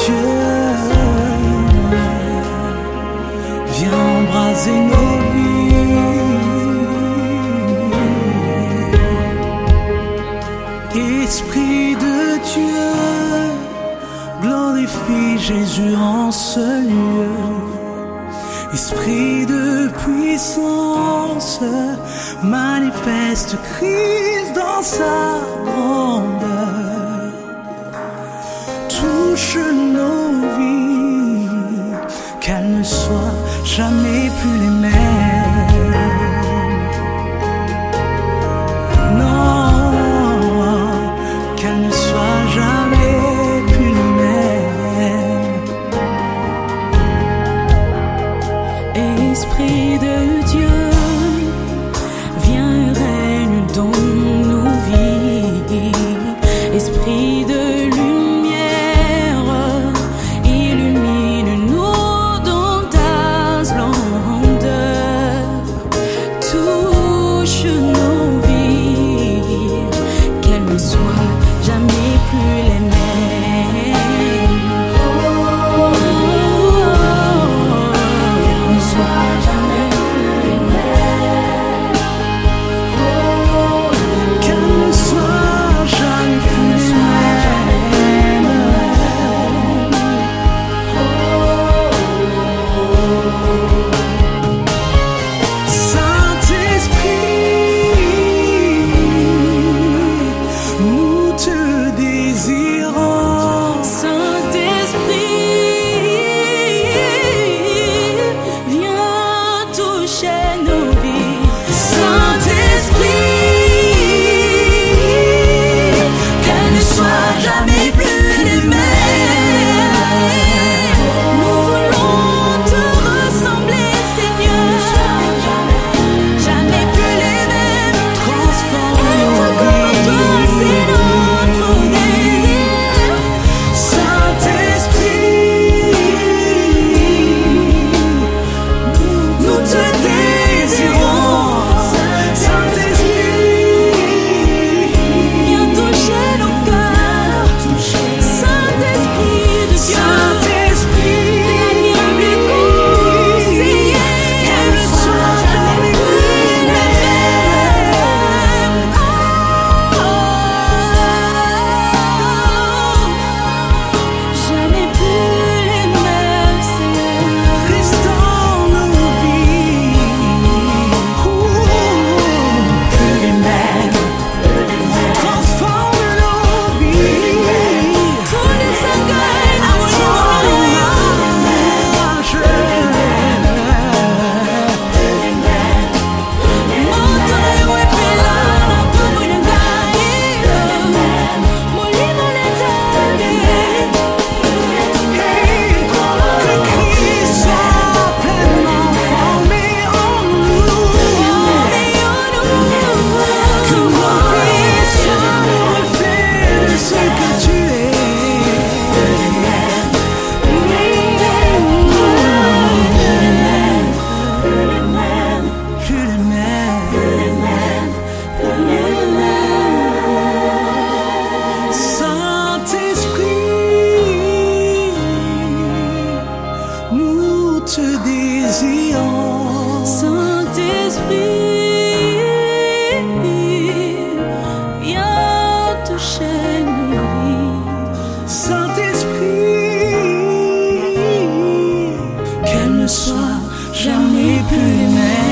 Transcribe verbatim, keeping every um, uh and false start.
Dieu, viens embraser nos vies. Esprit de Dieu, glorifie Jésus en ce lieu. Esprit de puissance, manifeste Christ dans sa grandeur. Touche nos vies, qu'elles ne soient jamais plus les mêmes. Non, qu'elles ne soient jamais plus les mêmes. Esprit de Dieu, viens et règne dans nos vies. Esprit de lumière, illumine-nous dans ta splendeur. Touche nos vies, qu'elles ne soient jamais plus les mêmes. Jamais plus les mêmes.